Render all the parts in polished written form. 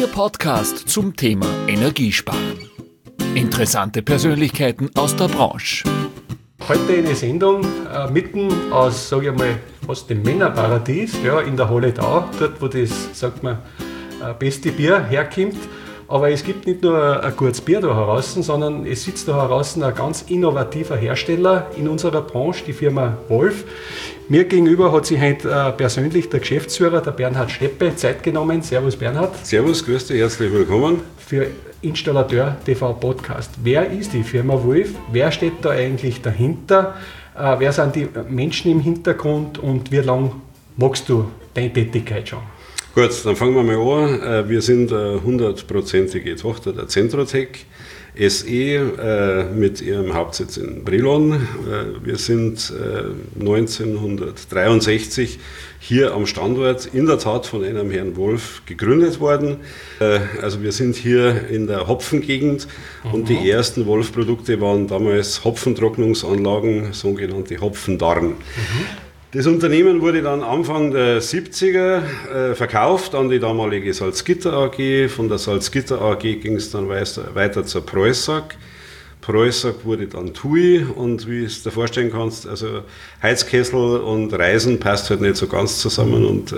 Ihr Podcast zum Thema Energiesparen. Interessante Persönlichkeiten aus der Branche. Heute eine Sendung mitten aus, sage ich mal, fast dem Männerparadies, ja, in der Halledau, dort wo das, sagt man, beste Bier herkommt. Aber es gibt nicht nur ein gutes Bier da draußen, sondern es sitzt da draußen ein ganz innovativer Hersteller in unserer Branche, die Firma Wolf. Mir gegenüber hat sich heute persönlich der Geschäftsführer, der Bernhard Steppe, Zeit genommen. Servus Bernhard. Servus, grüß dich, herzlich willkommen. Für Installateur TV Podcast. Wer ist die Firma Wolf? Wer steht da eigentlich dahinter? Wer sind die Menschen im Hintergrund und wie lange magst du deine Tätigkeit schon? Gut, dann fangen wir mal an. Wir sind eine 100%ige Tochter der Centrotec SE mit ihrem Hauptsitz in Brilon. Wir sind 1963 hier am Standort in der Tat von einem Herrn Wolf gegründet worden. Also wir sind hier in der Hopfengegend und die ersten Wolf-Produkte waren damals Hopfentrocknungsanlagen, sogenannte Hopfendarren. Das Unternehmen wurde dann Anfang der 70er verkauft an die damalige Salzgitter AG. Von der Salzgitter AG ging es dann weiter zur Preussag. Preussag wurde dann TUI und wie du es dir vorstellen kannst, also Heizkessel und Reisen passt halt nicht so ganz zusammen und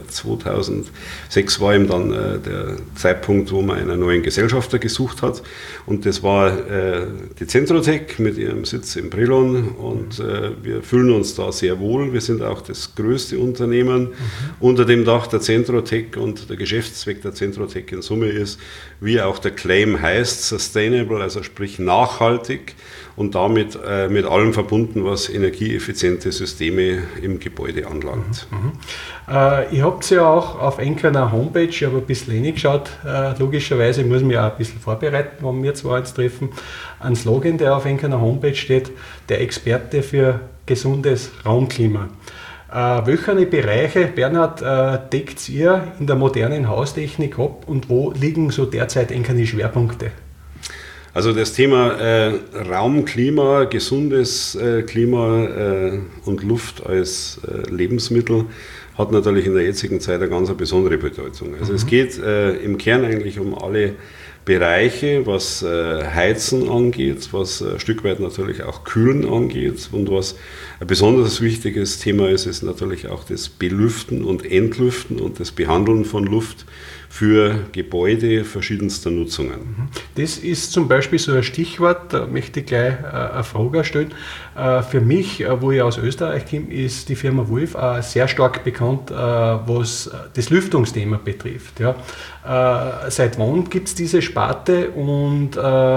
2006 war eben dann der Zeitpunkt, wo man einen neuen Gesellschafter gesucht hat und das war die Centrotec mit ihrem Sitz in Brilon und wir fühlen uns da sehr wohl. Wir sind auch das größte Unternehmen unter dem Dach der Centrotec und der Geschäftszweck der Centrotec in Summe ist, wie auch der Claim heißt, sustainable, also sprich nachhaltig und damit mit allem verbunden, was energieeffiziente Systeme im Gebäude anlangt. Ihr habt ja auch auf einer Homepage, ich habe ein bisschen reingeschaut, logischerweise, ich muss mich auch ein bisschen vorbereiten, wenn wir zwei uns treffen, ein Slogan, der auf einer Homepage steht, der Experte für gesundes Raumklima. Welche Bereiche, Bernhard, deckt ihr in der modernen Haustechnik ab und wo liegen so derzeit die Schwerpunkte? Also das Thema Raumklima, gesundes Klima und Luft als Lebensmittel hat natürlich in der jetzigen Zeit eine ganz besondere Bedeutung. Also es geht im Kern eigentlich um alle Bereiche, was Heizen angeht, was ein Stück weit natürlich auch Kühlen angeht und was ein besonders wichtiges Thema ist, ist natürlich auch das Belüften und Entlüften und das Behandeln von Luft für Gebäude verschiedenster Nutzungen. Das ist zum Beispiel so ein Stichwort, da möchte ich gleich eine Frage stellen. Für mich, wo ich aus Österreich komme, ist die Firma Wolf sehr stark bekannt, was das Lüftungsthema betrifft. Ja. Seit wann gibt es diese Sparte und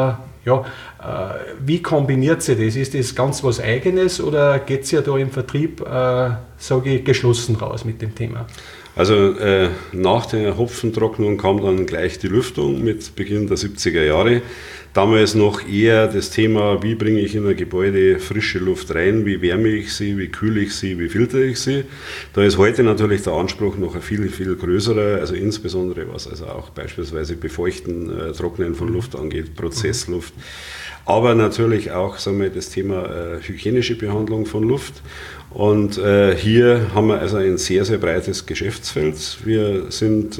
wie kombiniert sie das? Ist das ganz was Eigenes oder geht es ja da im Vertrieb, sage ich, geschlossen raus mit dem Thema? Also nach der Hopfentrocknung kam dann gleich die Lüftung mit Beginn der 70er Jahre. Damals noch eher das Thema, wie bringe ich in ein Gebäude frische Luft rein, wie wärme ich sie, wie kühle ich sie, wie filtere ich sie. Da ist heute natürlich der Anspruch noch ein viel, viel größerer, also insbesondere was also auch beispielsweise Befeuchten, Trocknen von Luft angeht, Prozessluft. Aber natürlich auch sagen wir, das Thema hygienische Behandlung von Luft. Und hier haben wir also ein sehr, sehr breites Geschäftsfeld. Wir sind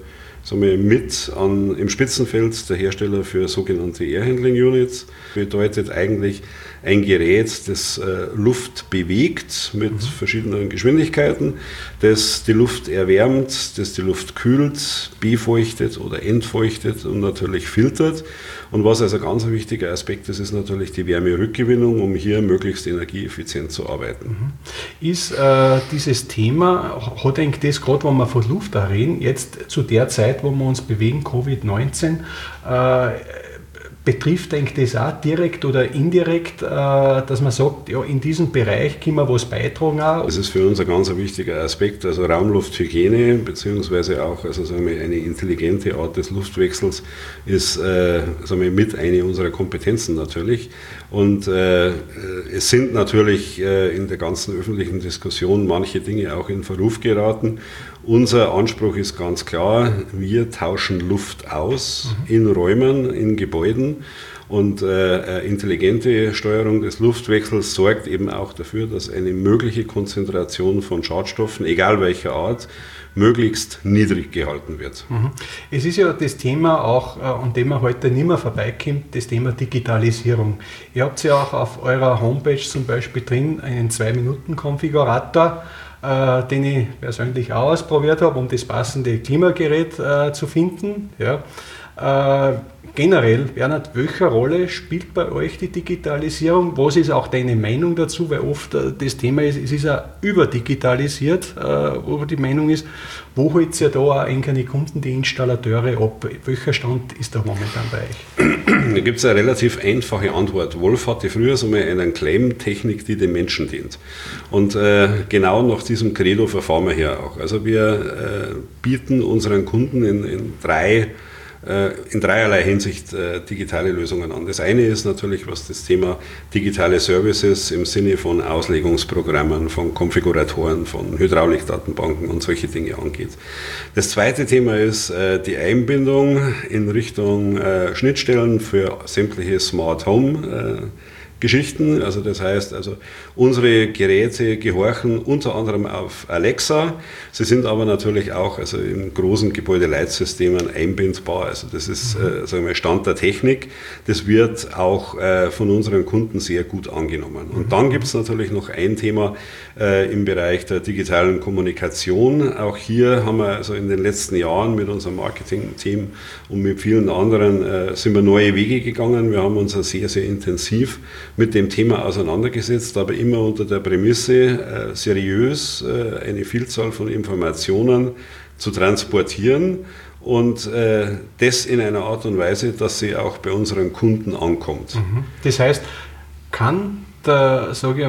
im Spitzenfeld der Hersteller für sogenannte Air Handling Units. Bedeutet eigentlich ein Gerät, das Luft bewegt mit verschiedenen Geschwindigkeiten, das die Luft erwärmt, das die Luft kühlt, befeuchtet oder entfeuchtet und natürlich filtert. Und was also ganz ein wichtiger Aspekt ist, ist natürlich die Wärmerückgewinnung, um hier möglichst energieeffizient zu arbeiten. Ist dieses Thema, hat eigentlich das, gerade wenn wir von Luft reden, jetzt zu der Zeit, wo wir uns bewegen, Covid-19, betrifft eigentlich das auch direkt oder indirekt, dass man sagt, ja, in diesem Bereich können wir was beitragen auch? Das ist für uns ein ganz wichtiger Aspekt, also Raumlufthygiene beziehungsweise auch also sagen wir, eine intelligente Art des Luftwechsels ist sagen wir, mit eine unserer Kompetenzen natürlich. Und es sind natürlich in der ganzen öffentlichen Diskussion manche Dinge auch in Verruf geraten. Unser Anspruch ist ganz klar, wir tauschen Luft aus in Räumen, in Gebäuden können. Und intelligente Steuerung des Luftwechsels sorgt eben auch dafür, dass eine mögliche Konzentration von Schadstoffen, egal welcher Art, möglichst niedrig gehalten wird. Es ist ja das Thema auch, an dem man heute nicht mehr vorbeikommt, das Thema Digitalisierung. Ihr habt ja auch auf eurer Homepage zum Beispiel drin einen 2-Minuten-Konfigurator, den ich persönlich auch ausprobiert habe, um das passende Klimagerät zu finden. Ja. Generell, Bernhard, welche Rolle spielt bei euch die Digitalisierung? Was ist auch deine Meinung dazu? Weil oft das Thema ist, es ist ja überdigitalisiert, wo die Meinung ist, wo holt ihr da auch eigene Kunden, die Installateure ab? Welcher Stand ist da momentan bei euch? Da gibt es eine relativ einfache Antwort. Wolf hatte früher so mal eine Claim-Technik, die den Menschen dient. Und genau nach diesem Credo verfahren wir hier auch. Also wir bieten unseren Kunden in dreierlei Hinsicht digitale Lösungen an. Das eine ist natürlich, was das Thema digitale Services im Sinne von Auslegungsprogrammen, von Konfiguratoren, von Hydraulikdatenbanken und solche Dinge angeht. Das zweite Thema ist die Einbindung in Richtung Schnittstellen für sämtliche Smart Home Geschichten. Also das heißt, unsere Geräte gehorchen unter anderem auf Alexa. Sie sind aber natürlich auch in großen Gebäudeleitsystemen einbindbar. Also das ist sagen wir, Stand der Technik. Das wird auch von unseren Kunden sehr gut angenommen. Und dann gibt es natürlich noch ein Thema im Bereich der digitalen Kommunikation. Auch hier haben wir in den letzten Jahren mit unserem Marketing-Team und mit vielen anderen sind wir neue Wege gegangen. Wir haben uns sehr, sehr intensiv mit dem Thema auseinandergesetzt, aber immer unter der Prämisse, seriös eine Vielzahl von Informationen zu transportieren und das in einer Art und Weise, dass sie auch bei unseren Kunden ankommt. Das heißt, kann der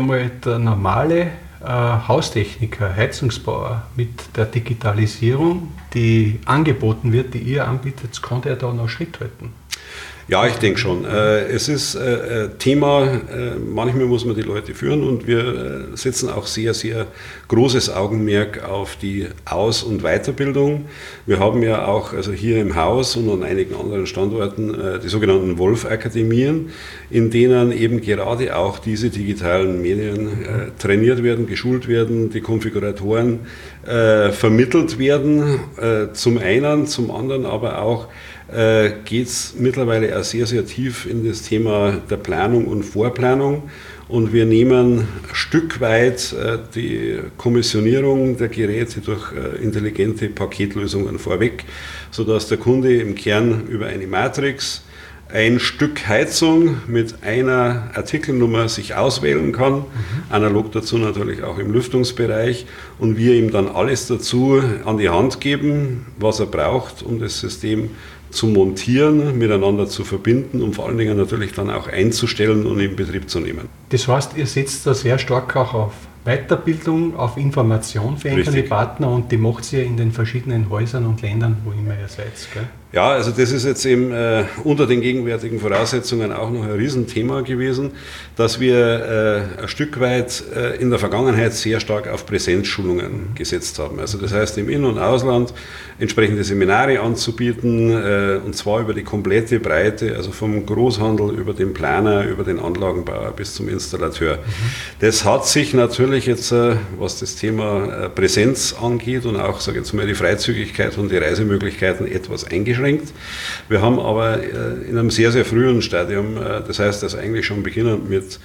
normale Haustechniker, Heizungsbauer mit der Digitalisierung, die angeboten wird, die ihr anbietet, kann der da noch Schritt halten? Ja, ich denke schon. Es ist Thema, manchmal muss man die Leute führen und wir setzen auch sehr, sehr großes Augenmerk auf die Aus- und Weiterbildung. Wir haben ja auch hier im Haus und an einigen anderen Standorten die sogenannten Wolf-Akademien, in denen eben gerade auch diese digitalen Medien trainiert werden, geschult werden, die Konfiguratoren vermittelt werden, zum einen, zum anderen aber auch geht es mittlerweile auch sehr, sehr tief in das Thema der Planung und Vorplanung und wir nehmen ein Stück weit die Kommissionierung der Geräte durch intelligente Paketlösungen vorweg, sodass der Kunde im Kern über eine Matrix ein Stück Heizung mit einer Artikelnummer sich auswählen kann, analog dazu natürlich auch im Lüftungsbereich und wir ihm dann alles dazu an die Hand geben, was er braucht, um das System zu montieren, miteinander zu verbinden und vor allen Dingen natürlich dann auch einzustellen und in Betrieb zu nehmen. Das heißt, ihr setzt da sehr stark auch auf Weiterbildung, auf Information für einzelne Partner und die macht ihr in den verschiedenen Häusern und Ländern, wo immer ihr seid, gell? Ja, also das ist jetzt eben unter den gegenwärtigen Voraussetzungen auch noch ein Riesenthema gewesen, dass wir ein Stück weit in der Vergangenheit sehr stark auf Präsenzschulungen gesetzt haben. Also das heißt im In- und Ausland entsprechende Seminare anzubieten und zwar über die komplette Breite, also vom Großhandel über den Planer, über den Anlagenbauer bis zum Installateur. Das hat sich natürlich jetzt, was das Thema Präsenz angeht und auch, sage ich jetzt mal, die Freizügigkeit und die Reisemöglichkeiten etwas eingeschränkt. Wir haben aber in einem sehr, sehr frühen Stadium, das heißt also eigentlich schon beginnend mit,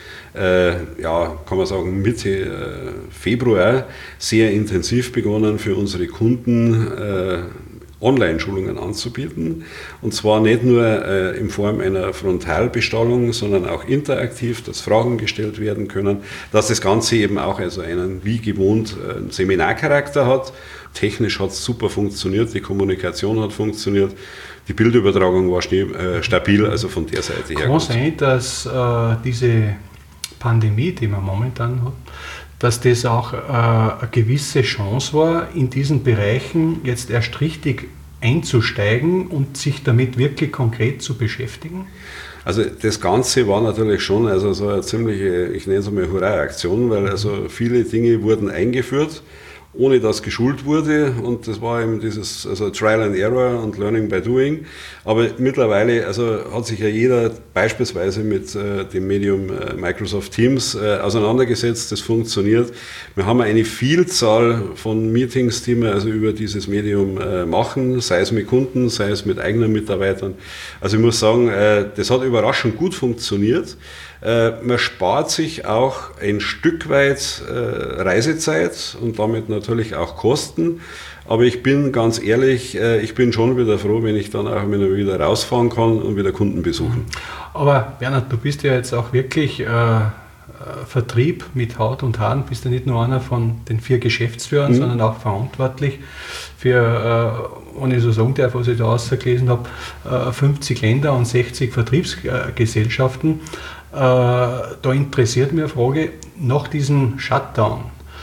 kann man sagen, Mitte Februar, sehr intensiv begonnen für unsere Kunden Online-Schulungen anzubieten. Und zwar nicht nur in Form einer Frontalbestallung, sondern auch interaktiv, dass Fragen gestellt werden können, dass das Ganze eben auch einen wie gewohnt Seminarcharakter hat. Technisch hat es super funktioniert, die Kommunikation hat funktioniert, die Bildübertragung war stabil, also von der Seite her. Kann sein, dass diese Pandemie, die man momentan hat, dass das auch eine gewisse Chance war, in diesen Bereichen jetzt erst richtig einzusteigen und sich damit wirklich konkret zu beschäftigen? Also das Ganze war natürlich schon so eine ziemliche, ich nenne es mal Hurra-Aktion, weil viele Dinge wurden eingeführt ohne dass geschult wurde, und das war eben dieses Trial and Error und Learning by Doing. Aber mittlerweile hat sich ja jeder beispielsweise mit dem Medium Microsoft Teams auseinandergesetzt, das funktioniert. Wir haben eine Vielzahl von Meetings, die wir über dieses Medium machen, sei es mit Kunden, sei es mit eigenen Mitarbeitern. Also ich muss sagen, das hat überraschend gut funktioniert. Man spart sich auch ein Stück weit Reisezeit und damit natürlich auch Kosten. Aber ich bin ganz ehrlich, ich bin schon wieder froh, wenn ich dann auch wieder rausfahren kann und wieder Kunden besuchen. Aber Bernhard, du bist ja jetzt auch wirklich Vertrieb mit Haut und Haaren, bist ja nicht nur einer von den 4 Geschäftsführern, sondern auch verantwortlich für, wenn ich so sagen darf, was ich da ausgelesen habe, 50 Länder und 60 Vertriebsgesellschaften. Da interessiert mich eine Frage, nach diesem Shutdown,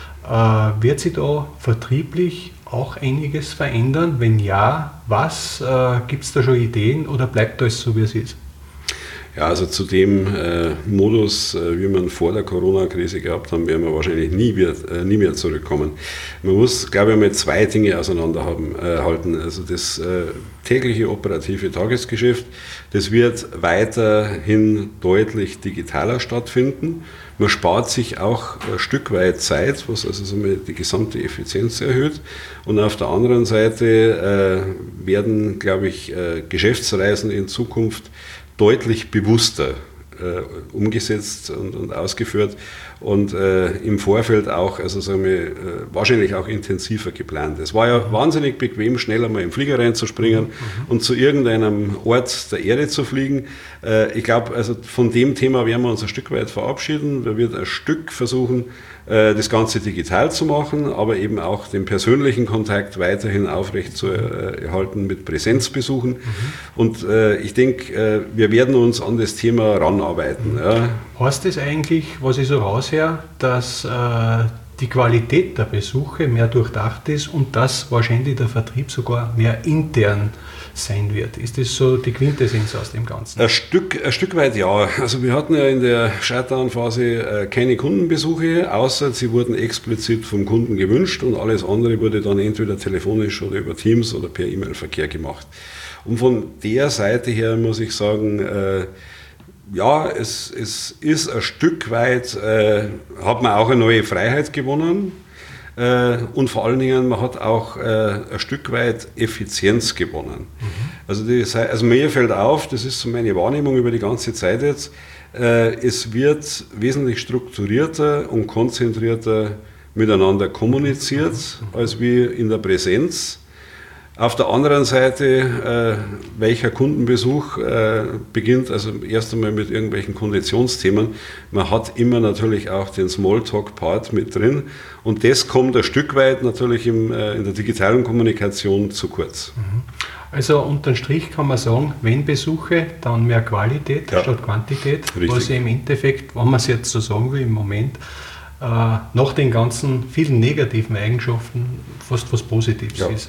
wird sich da vertrieblich auch einiges verändern? Wenn ja, was? Gibt es da schon Ideen oder bleibt alles so, wie es ist? Ja, also zu dem Modus, wie man vor der Corona-Krise gehabt haben, werden wir wahrscheinlich nie mehr zurückkommen. Man muss, glaube ich, mal 2 Dinge auseinanderhalten. Also das tägliche operative Tagesgeschäft, das wird weiterhin deutlich digitaler stattfinden. Man spart sich auch ein Stück weit Zeit, was die gesamte Effizienz erhöht. Und auf der anderen Seite werden, glaube ich, Geschäftsreisen in Zukunft deutlich bewusster umgesetzt und ausgeführt und im Vorfeld auch, wahrscheinlich auch intensiver geplant. Es war ja wahnsinnig bequem, schnell einmal im Flieger reinzuspringen und zu irgendeinem Ort der Erde zu fliegen. Ich glaube, von dem Thema werden wir uns ein Stück weit verabschieden. Wir werden ein Stück versuchen, das Ganze digital zu machen, aber eben auch den persönlichen Kontakt weiterhin aufrecht zu erhalten mit Präsenzbesuchen. Und ich denke, wir werden uns an das Thema ranarbeiten. Ja. Heißt das eigentlich, was ich so raushöre, dass die Qualität der Besuche mehr durchdacht ist und dass wahrscheinlich der Vertrieb sogar mehr intern sein wird? Ist das so die Quintessenz aus dem Ganzen? Ein Stück weit ja. Also wir hatten ja in der Shutdown-Phase keine Kundenbesuche, außer sie wurden explizit vom Kunden gewünscht und alles andere wurde dann entweder telefonisch oder über Teams oder per E-Mail-Verkehr gemacht. Und von der Seite her muss ich sagen, ja, es ist ein Stück weit, hat man auch eine neue Freiheit gewonnen und vor allen Dingen, man hat auch ein Stück weit Effizienz gewonnen. Also mir fällt auf, das ist so meine Wahrnehmung über die ganze Zeit jetzt, es wird wesentlich strukturierter und konzentrierter miteinander kommuniziert, als wie in der Präsenz. Auf der anderen Seite, welcher Kundenbesuch beginnt, also erst einmal mit irgendwelchen Konditionsthemen. Man hat immer natürlich auch den Smalltalk-Part mit drin und das kommt ein Stück weit natürlich in der digitalen Kommunikation zu kurz. Also unterm Strich kann man sagen, wenn Besuche, dann mehr Qualität statt Quantität, richtig. Was im Endeffekt, wenn man es jetzt so sagen will, im Moment nach den ganzen vielen negativen Eigenschaften fast was Positives ist.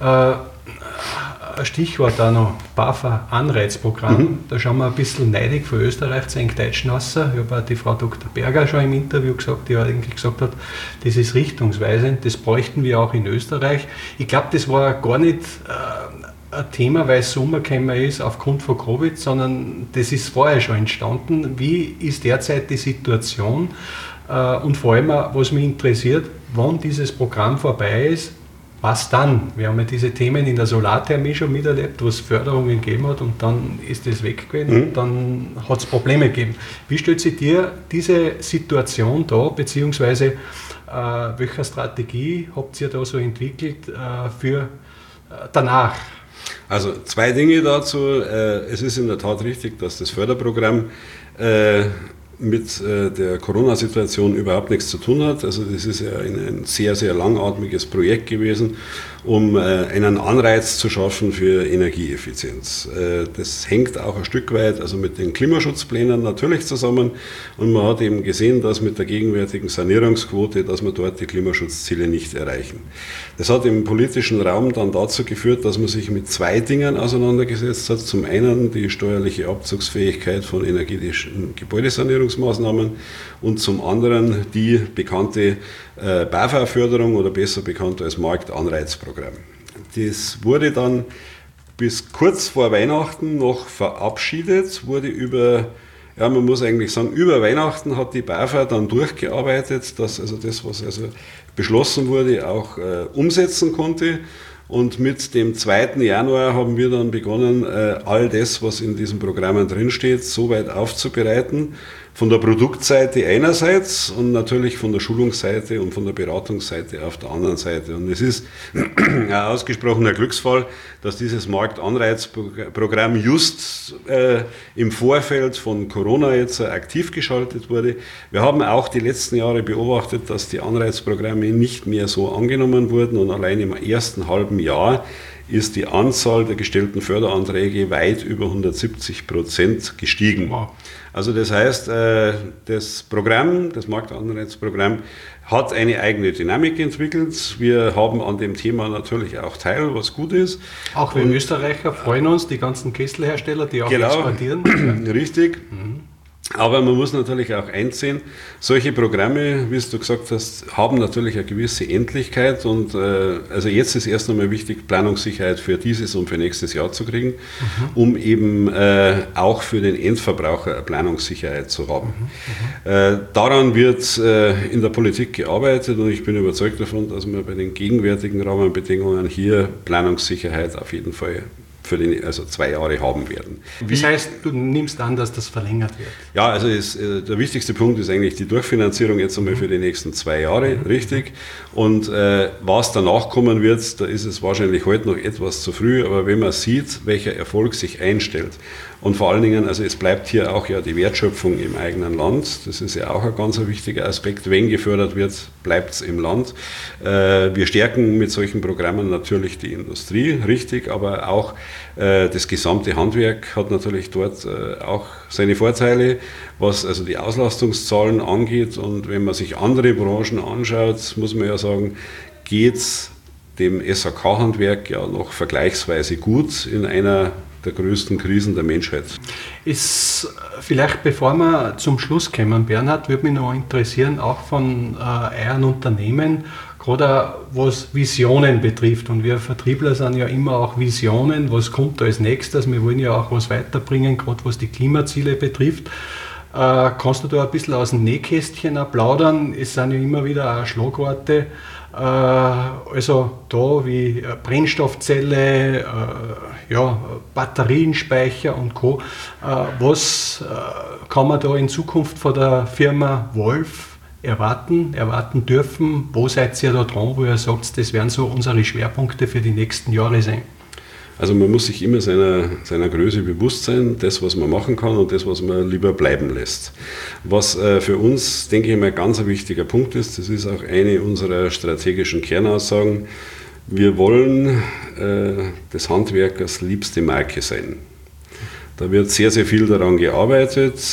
Ein Stichwort auch noch, BAFA-Anreizprogramm. Da schauen wir ein bisschen neidig von Österreich zu den Deutschen raus. Ich habe auch die Frau Dr. Berger schon im Interview gesagt, die eigentlich gesagt hat, das ist richtungsweisend, das bräuchten wir auch in Österreich. Ich glaube, das war gar nicht ein Thema, weil es Sommer gekommen ist aufgrund von Covid, sondern das ist vorher schon entstanden. Wie ist derzeit die Situation? Und vor allem, was mich interessiert, wann dieses Programm vorbei ist, was dann? Wir haben ja diese Themen in der Solarthermie schon miterlebt, wo es Förderungen gegeben hat und dann ist das weg gewesen und dann hat es Probleme gegeben. Wie stellt sich dir diese Situation da, beziehungsweise welche Strategie habt ihr da so entwickelt für danach? Also 2 Dinge dazu. Es ist in der Tat richtig, dass das Förderprogramm mit der Corona-Situation überhaupt nichts zu tun hat. Also das ist ja ein sehr, sehr langatmiges Projekt gewesen, um einen Anreiz zu schaffen für Energieeffizienz. Das hängt auch ein Stück weit mit den Klimaschutzplänen natürlich zusammen und man hat eben gesehen, dass mit der gegenwärtigen Sanierungsquote, dass wir dort die Klimaschutzziele nicht erreichen. Das hat im politischen Raum dann dazu geführt, dass man sich mit 2 Dingen auseinandergesetzt hat. Zum einen die steuerliche Abzugsfähigkeit von energetischen Gebäudesanierungsmaßnahmen Entwicklungsmaßnahmen und zum anderen die bekannte BAFA-Förderung oder besser bekannt als Marktanreizprogramm. Das wurde dann bis kurz vor Weihnachten noch verabschiedet, wurde man muss eigentlich sagen, über Weihnachten hat die BAFA dann durchgearbeitet, dass also das, was also beschlossen wurde, auch umsetzen konnte. Und mit dem 2. Januar haben wir dann begonnen, all das, was in diesen Programmen drinsteht, so weit aufzubereiten. Von der Produktseite einerseits und natürlich von der Schulungsseite und von der Beratungsseite auf der anderen Seite. Und es ist ein ausgesprochener Glücksfall, dass dieses Marktanreizprogramm just im Vorfeld von Corona jetzt aktiv geschaltet wurde. Wir haben auch die letzten Jahre beobachtet, dass die Anreizprogramme nicht mehr so angenommen wurden und allein im ersten halben Jahr ist die Anzahl der gestellten Förderanträge weit über 170% gestiegen. Wow. Also das heißt, das Marktanreizprogramm hat eine eigene Dynamik entwickelt. Wir haben an dem Thema natürlich auch teil, was gut ist. Auch wir Österreicher freuen uns, die ganzen Kesselhersteller, die auch exportieren. Richtig. Mhm. Aber man muss natürlich auch einsehen, solche Programme, wie du gesagt hast, haben natürlich eine gewisse Endlichkeit und also jetzt ist erst einmal wichtig, Planungssicherheit für dieses und für nächstes Jahr zu kriegen, um eben auch für den Endverbraucher eine Planungssicherheit zu haben. Daran wird in der Politik gearbeitet und ich bin überzeugt davon, dass wir bei den gegenwärtigen Rahmenbedingungen hier Planungssicherheit auf jeden Fall für 2 Jahre haben werden. Das heißt, du nimmst an, dass das verlängert wird? Ja, also der wichtigste Punkt ist eigentlich die Durchfinanzierung jetzt einmal für die nächsten 2 Jahre, richtig. Und was danach kommen wird, da ist es wahrscheinlich heute noch etwas zu früh, aber wenn man sieht, welcher Erfolg sich einstellt und vor allen Dingen, also es bleibt hier auch ja die Wertschöpfung im eigenen Land, das ist ja auch ein ganz wichtiger Aspekt, wenn gefördert wird, bleibt es im Land. Wir stärken mit solchen Programmen natürlich die Industrie, richtig, aber auch das gesamte Handwerk hat natürlich dort auch seine Vorteile, was also die Auslastungszahlen angeht. Und wenn man sich andere Branchen anschaut, muss man ja sagen, geht es dem SAK-Handwerk ja noch vergleichsweise gut in einer der größten Krisen der Menschheit. Ist vielleicht, bevor wir zum Schluss kommen, Bernhard, würde mich noch interessieren, auch von euren Unternehmen, gerade was Visionen betrifft. Und wir Vertriebler sind ja immer auch Visionen, was kommt da als nächstes. Wir wollen ja auch was weiterbringen, gerade was die Klimaziele betrifft. Kannst du da ein bisschen aus dem Nähkästchen plaudern? Es sind ja immer wieder auch Schlagworte, also da wie Brennstoffzelle, Batterienspeicher und Co. Was kann man da in Zukunft von der Firma Wolf erwarten dürfen? Wo seid ihr da dran, wo ihr sagt, das werden so unsere Schwerpunkte für die nächsten Jahre sein? Also man muss sich immer seiner Größe bewusst sein, das, was man machen kann und das, was man lieber bleiben lässt. Was für uns, denke ich mal, ganz ein wichtiger Punkt ist, das ist auch eine unserer strategischen Kernaussagen, wir wollen des Handwerkers liebste Marke sein. Da wird sehr, sehr viel daran gearbeitet,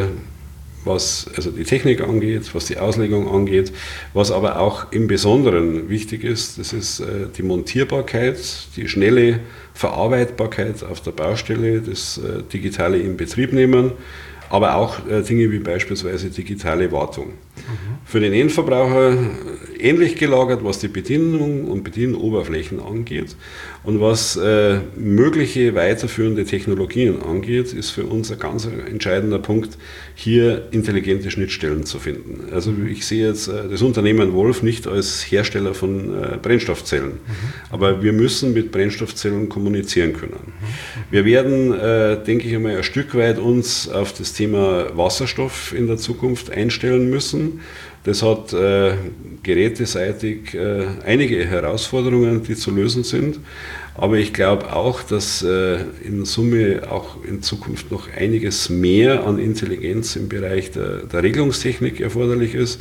was also die Technik angeht, was die Auslegung angeht, was aber auch im Besonderen wichtig ist, das ist die Montierbarkeit, die schnelle Verarbeitbarkeit auf der Baustelle, das digitale Inbetriebnehmen, aber auch Dinge wie beispielsweise digitale Wartung. Für den Endverbraucher ähnlich gelagert, was die Bedienung und Bedienoberflächen angeht. Und was mögliche weiterführende Technologien angeht, ist für uns ein ganz entscheidender Punkt, hier intelligente Schnittstellen zu finden. Also ich sehe jetzt das Unternehmen Wolf nicht als Hersteller von Brennstoffzellen, aber wir müssen mit Brennstoffzellen kommunizieren können. Wir werden, denke ich einmal, ein Stück weit uns auf das Thema Wasserstoff in der Zukunft einstellen müssen. Das hat geräteseitig einige Herausforderungen, die zu lösen sind. Aber ich glaube auch, dass in Summe auch in Zukunft noch einiges mehr an Intelligenz im Bereich der Regelungstechnik erforderlich ist,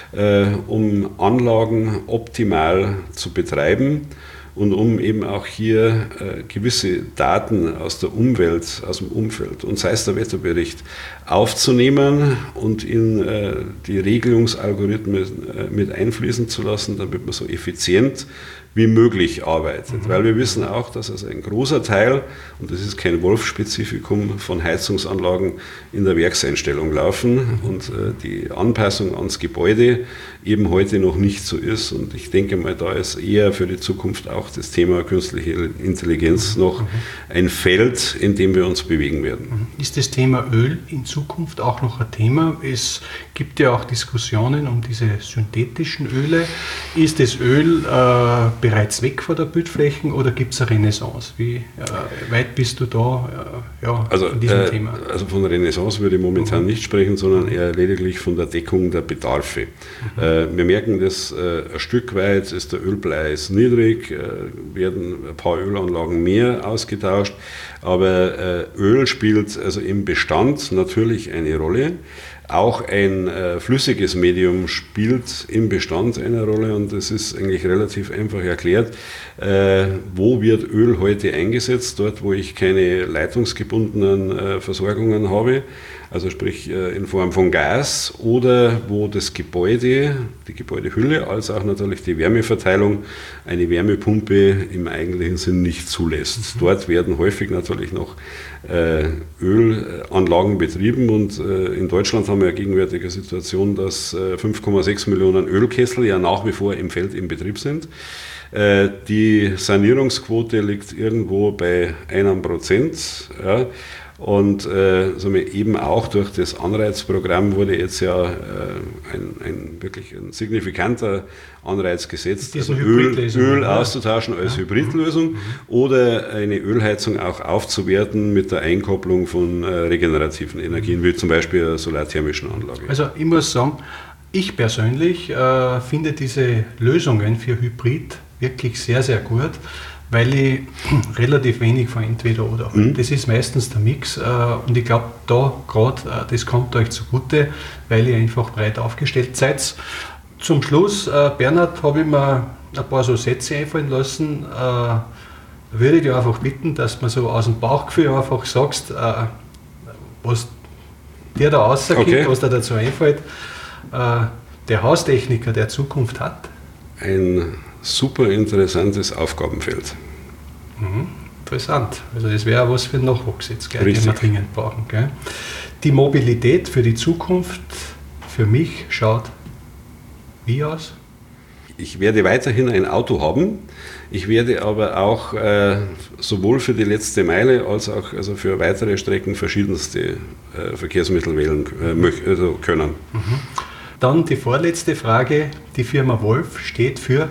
um Anlagen optimal zu betreiben. Und um eben auch hier gewisse Daten aus dem Umfeld, und sei es der Wetterbericht, aufzunehmen und in die Regelungsalgorithmen mit einfließen zu lassen, damit man so effizient wie möglich arbeitet. Weil wir wissen auch, dass also ein großer Teil, und das ist kein Wolf-Spezifikum, von Heizungsanlagen in der Werkseinstellung laufen und die Anpassung ans Gebäude eben heute noch nicht so ist. Und ich denke mal, da ist eher für die Zukunft auch das Thema künstliche Intelligenz noch ein Feld, in dem wir uns bewegen werden. Ist das Thema Öl in Zukunft auch noch ein Thema? Es gibt ja auch Diskussionen um diese synthetischen Öle. Ist das Öl bereits weg von der Bildfläche oder gibt es eine Renaissance? Wie weit bist du da in diesem Thema? Also von Renaissance würde ich momentan nicht sprechen, sondern eher lediglich von der Deckung der Bedarfe. Wir merken, dass ein Stück weit ist der Ölpreis niedrig, werden ein paar Ölanlagen mehr ausgetauscht, aber Öl spielt also im Bestand natürlich eine Rolle. Auch ein flüssiges Medium spielt im Bestand eine Rolle und das ist eigentlich relativ einfach erklärt. Wo wird Öl heute eingesetzt? Dort, wo ich keine leitungsgebundenen Versorgungen habe, also sprich in Form von Gas, oder wo das Gebäude, die Gebäudehülle, als auch natürlich die Wärmeverteilung eine Wärmepumpe im eigentlichen Sinn nicht zulässt. Dort werden häufig natürlich noch Ölanlagen betrieben und in Deutschland haben wir ja gegenwärtig eine Situation, dass 5,6 Millionen Ölkessel ja nach wie vor im Feld in Betrieb sind. Die Sanierungsquote liegt irgendwo bei 1%. Ja. Und eben auch durch das Anreizprogramm wurde jetzt ja wirklich ein signifikanter Anreiz gesetzt, also Öl auszutauschen als Hybridlösung oder eine Ölheizung auch aufzuwerten mit der Einkopplung von regenerativen Energien, wie zum Beispiel einer solarthermischen Anlage. Also ich muss sagen, ich persönlich finde diese Lösungen für Hybrid wirklich sehr, sehr gut, weil ich relativ wenig von entweder oder habe. Das ist meistens der Mix und ich glaube, da gerade, das kommt euch zugute, weil ihr einfach breit aufgestellt seid. Zum Schluss, Bernhard, habe ich mir ein paar so Sätze einfallen lassen. Würde ich dir einfach bitten, dass du so aus dem Bauchgefühl einfach sagst, was dir da rauskommt, was dir dazu einfällt. Der Haustechniker der Zukunft hat ein super interessantes Aufgabenfeld. Interessant. Also das wäre was für den Nachwuchs jetzt, den wir dringend brauchen. Gell? Die Mobilität für die Zukunft für mich schaut wie aus? Ich werde weiterhin ein Auto haben. Ich werde aber auch sowohl für die letzte Meile als auch also für weitere Strecken verschiedenste Verkehrsmittel wählen können. Dann die vorletzte Frage. Die Firma Wolf steht für?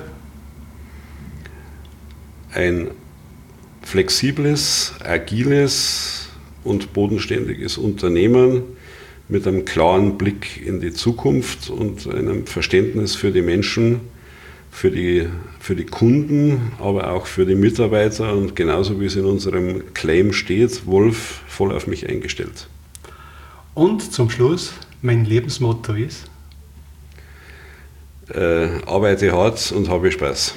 Ein flexibles, agiles und bodenständiges Unternehmen mit einem klaren Blick in die Zukunft und einem Verständnis für die Menschen, für die Kunden, aber auch für die Mitarbeiter und genauso wie es in unserem Claim steht, Wolf voll auf mich eingestellt. Und zum Schluss, mein Lebensmotto ist? Arbeite hart und habe Spaß.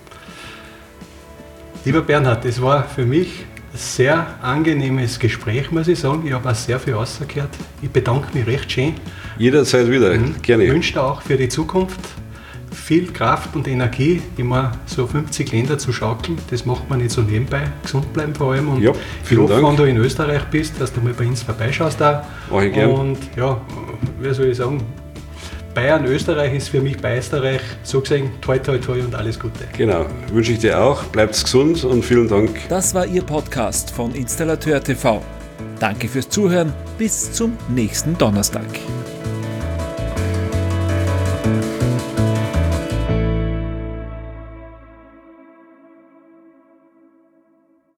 Lieber Bernhard, das war für mich ein sehr angenehmes Gespräch, muss ich sagen. Ich habe auch sehr viel rausgehört. Ich bedanke mich recht schön. Jederzeit wieder, gerne. Ich wünsche dir auch für die Zukunft viel Kraft und Energie, immer so 50 Länder zu schaukeln. Das macht man nicht so nebenbei. Gesund bleiben vor allem. Und ja, vielen Dank. Wenn du in Österreich bist, dass du mal bei uns vorbeischaust. Mach ich gern. Und ja, wie soll ich sagen, Bayern, Österreich ist für mich bei Österreich so gesehen, toi toi toi und alles Gute. Genau, wünsche ich dir auch. Bleibt gesund und vielen Dank. Das war Ihr Podcast von Installateur TV. Danke fürs Zuhören. Bis zum nächsten Donnerstag.